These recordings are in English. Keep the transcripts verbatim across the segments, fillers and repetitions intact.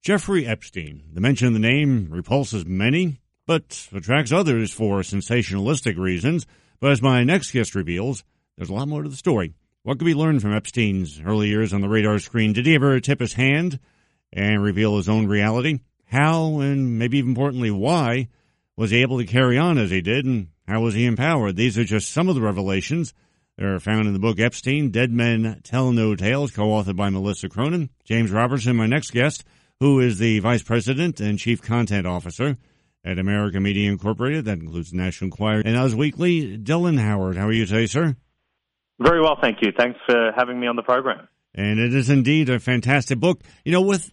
Jeffrey Epstein. The mention of the name repulses many, but attracts others for sensationalistic reasons. But as my next guest reveals, there's a lot more to the story. What could we learn from Epstein's early years on the radar screen? Did he ever tip his hand and reveal his own reality? How, and maybe even importantly, why, was he able to carry on as he did, and how was he empowered? These are just some of the revelations that are found in the book Epstein, Dead Men Tell No Tales, co-authored by Melissa Cronin. James Robertson, my next guest, who is the Vice President and Chief Content Officer at America Media Incorporated. That includes the National Enquirer and Us Weekly. Dylan Howard, how are you today, sir? Very well, thank you. Thanks for having me on the program. And it is indeed a fantastic book. You know, with,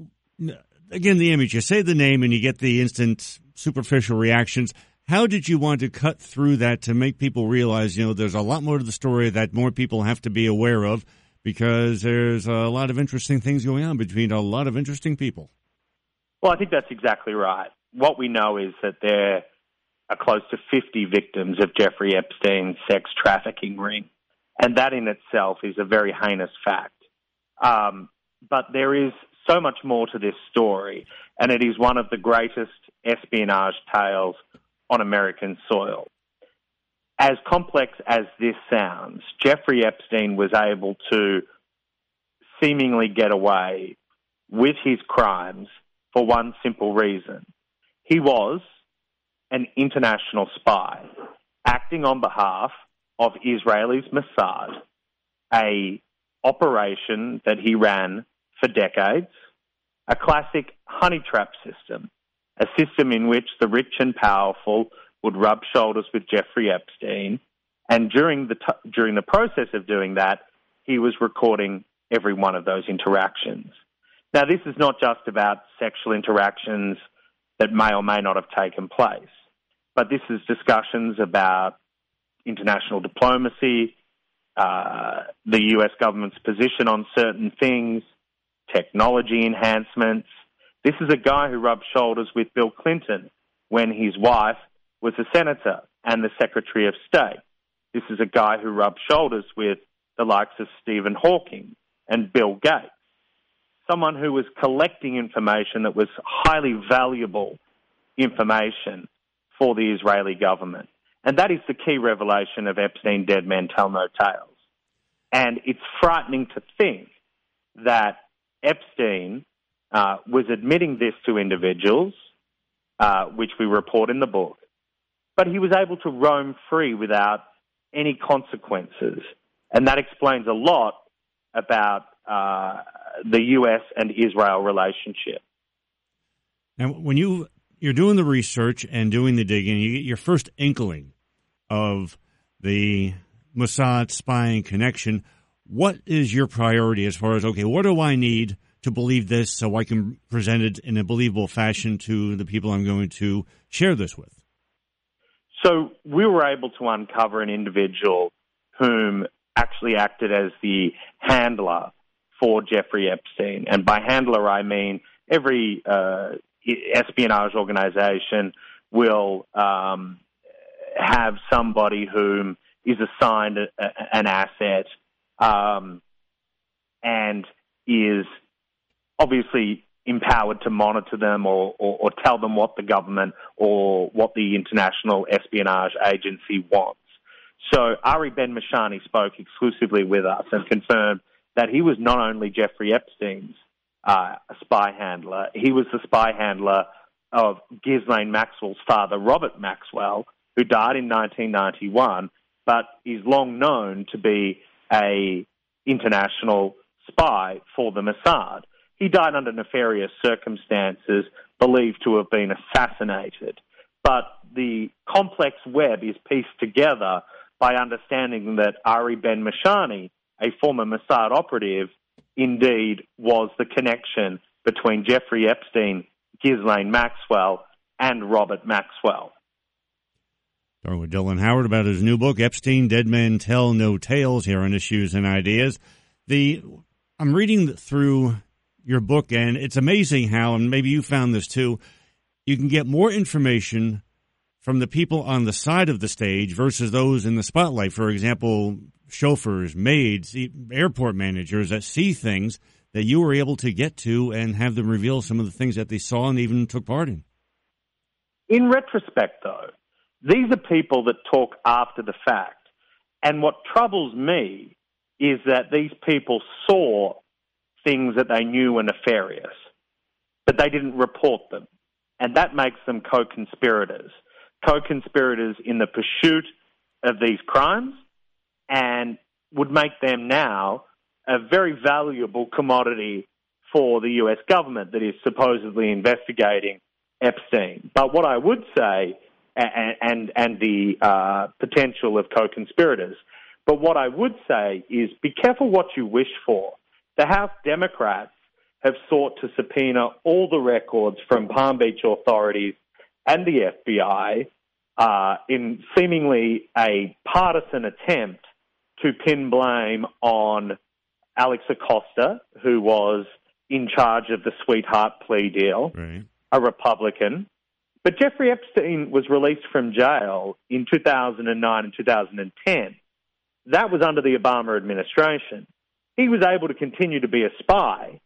again, the image, you say the name and you get the instant superficial reactions. How did you want to cut through that to make people realize, you know, there's a lot more to the story that more people have to be aware of, because there's a lot of interesting things going on between a lot of interesting people? Well, I think that's exactly right. What we know is that there are close to fifty victims of Jeffrey Epstein's sex trafficking ring, and that in itself is a very heinous fact. Um, but there is so much more to this story, and it is one of the greatest espionage tales on American soil. As complex as this sounds, Jeffrey Epstein was able to seemingly get away with his crimes for one simple reason. He was an international spy acting on behalf of Israel's Mossad, a operation that he ran for decades, a classic honey trap system, a system in which the rich and powerful would rub shoulders with Jeffrey Epstein, and during the t- during the process of doing that, he was recording every one of those interactions. Now, this is not just about sexual interactions that may or may not have taken place, but this is discussions about international diplomacy, uh, the U S government's position on certain things, technology enhancements. This is a guy who rubbed shoulders with Bill Clinton when his wife was a senator and the Secretary of State. This is a guy who rubbed shoulders with the likes of Stephen Hawking and Bill Gates, someone who was collecting information that was highly valuable information for the Israeli government. And that is the key revelation of Epstein, Dead Men Tell No Tales. And it's frightening to think that Epstein uh, was admitting this to individuals, uh, which we report in the book, but he was able to roam free without any consequences. And that explains a lot about uh, the U S and Israel relationship. Now, when you, you're doing the research and doing the digging, you get your first inkling of the Mossad spying connection. What is your priority as far as, okay, what do I need to believe this so I can present it in a believable fashion to the people I'm going to share this with? So we were able to uncover an individual whom actually acted as the handler for Jeffrey Epstein. And by handler, I mean every uh, espionage organization will um, have somebody whom is assigned a, a, an asset um, and is obviously empowered to monitor them or, or, or tell them what the government or what the international espionage agency wants. So Ari Ben-Mashani spoke exclusively with us and confirmed that he was not only Jeffrey Epstein's uh, spy handler, he was the spy handler of Ghislaine Maxwell's father, Robert Maxwell, who died in nineteen ninety-one, but is long known to be a international spy for the Mossad. He died under nefarious circumstances, believed to have been assassinated. But the complex web is pieced together by understanding that Ari Ben-Mashani, a former Mossad operative, indeed was the connection between Jeffrey Epstein, Ghislaine Maxwell, and Robert Maxwell. Talking with Dylan Howard about his new book, Epstein, Dead Men Tell No Tales, here on Issues and Ideas. The I'm reading through your book, and it's amazing how, and maybe you found this too, you can get more information from the people on the side of the stage versus those in the spotlight. For example, chauffeurs, maids, airport managers that see things that you were able to get to and have them reveal some of the things that they saw and even took part in. In retrospect, though, these are people that talk after the fact. And what troubles me is that these people saw things that they knew were nefarious, but they didn't report them. And that makes them co-conspirators. Co-conspirators in the pursuit of these crimes, and would make them now a very valuable commodity for the U S government that is supposedly investigating Epstein. But what I would say, and, and, and the uh, potential of co-conspirators, but what I would say is be careful what you wish for. The House Democrats have sought to subpoena all the records from Palm Beach authorities and the F B I uh, in seemingly a partisan attempt to pin blame on Alex Acosta, who was in charge of the sweetheart plea deal, right. a Republican. But Jeffrey Epstein was released from jail in two thousand nine and two thousand ten. That was under the Obama administration. He was able to continue to be a spy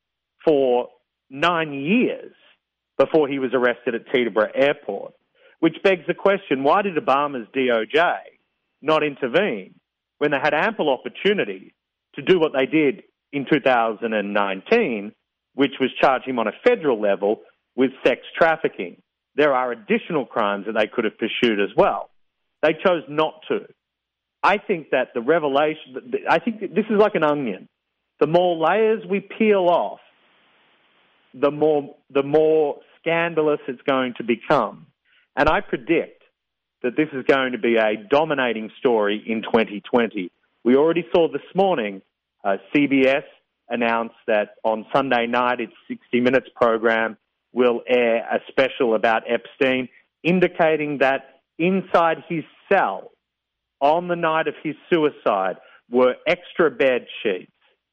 for nine years before he was arrested at Teterboro Airport, which begs the question, why did Obama's D O J not intervene when they had ample opportunity to do what they did in two thousand nineteen, which was charge him on a federal level with sex trafficking? There are additional crimes that they could have pursued as well. They chose not to. I think that the revelation, I think this is like an onion. The more layers we peel off, the more the more scandalous it's going to become. And I predict that this is going to be a dominating story in twenty twenty. We already saw this morning uh, C B S announced that on Sunday night its sixty minutes program will air a special about Epstein, indicating that inside his cell on the night of his suicide were extra bed sheets,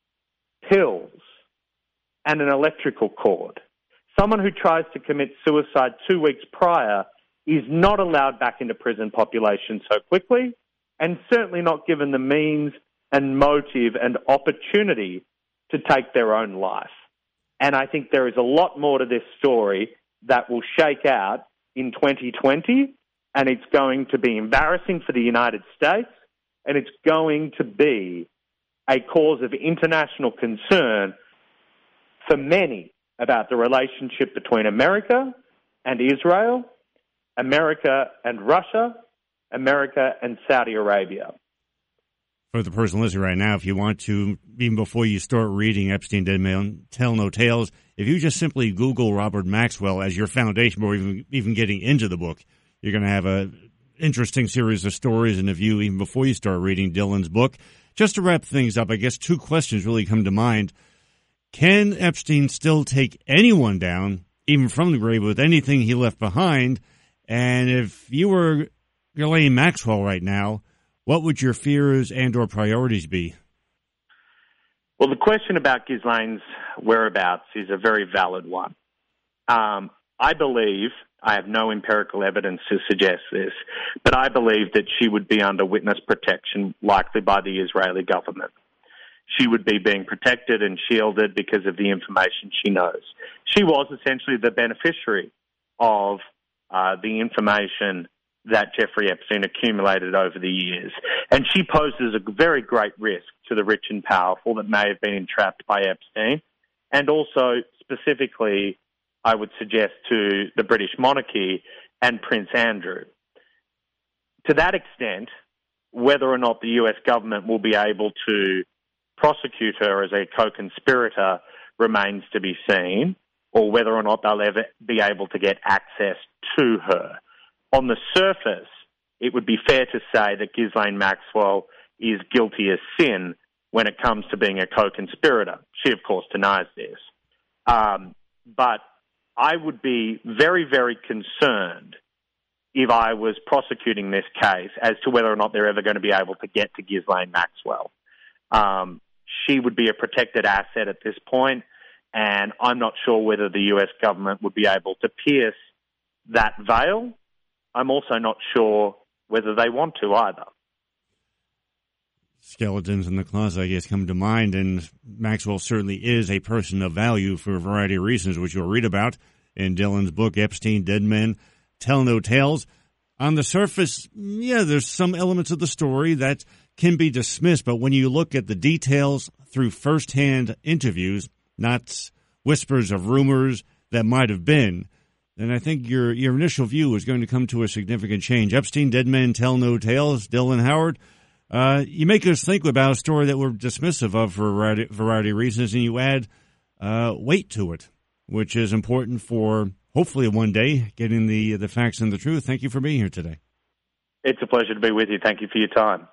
pills, and an electrical cord. Someone who tries to commit suicide two weeks prior is not allowed back into prison population so quickly, and certainly not given the means and motive and opportunity to take their own life. And I think there is a lot more to this story that will shake out in twenty twenty, and it's going to be embarrassing for the United States, and it's going to be a cause of international concern for many about the relationship between America and Israel, America and Russia, America and Saudi Arabia. For the person listening right now, if you want to, even before you start reading Epstein Dead Man Tell No Tales, if you just simply Google Robert Maxwell as your foundation before even, even getting into the book, you're going to have an interesting series of stories and a view even before you start reading Dylan's book. Just to wrap things up, I guess two questions really come to mind. Can Epstein still take anyone down, even from the grave, with anything he left behind? And if you were Ghislaine Maxwell right now, what would your fears and or priorities be? Well, the question about Ghislaine's whereabouts is a very valid one. Um, I believe, I have no empirical evidence to suggest this, but I believe that she would be under witness protection, likely by the Israeli government. She would be being protected and shielded because of the information she knows. She was essentially the beneficiary of uh, the information that Jeffrey Epstein accumulated over the years. And she poses a very great risk to the rich and powerful that may have been entrapped by Epstein, and also specifically, I would suggest, to the British monarchy and Prince Andrew. To that extent, whether or not the U S government will be able to prosecute her as a co-conspirator remains to be seen, or whether or not they'll ever be able to get access to her. On the surface, it would be fair to say that Ghislaine Maxwell is guilty as sin when it comes to being a co-conspirator. She, of course, denies this. Um, but I would be very, very concerned if I was prosecuting this case as to whether or not they're ever going to be able to get to Ghislaine Maxwell. Um, she would be a protected asset at this point, and I'm not sure whether the U S government would be able to pierce that veil. I'm also not sure whether they want to either. Skeletons in the closet, I guess, come to mind, and Maxwell certainly is a person of value for a variety of reasons, which you'll read about in Dylan's book, Epstein, Dead Men Tell No Tales. On the surface, yeah, there's some elements of the story that can be dismissed, but when you look at the details through firsthand interviews, not whispers of rumors that might have been, then I think your your initial view is going to come to a significant change. Epstein, Dead Men Tell No Tales, Dylan Howard, uh, you make us think about a story that we're dismissive of for a variety, variety of reasons, and you add uh, weight to it, which is important for hopefully one day getting the the facts and the truth. Thank you for being here today. It's a pleasure to be with you. Thank you for your time.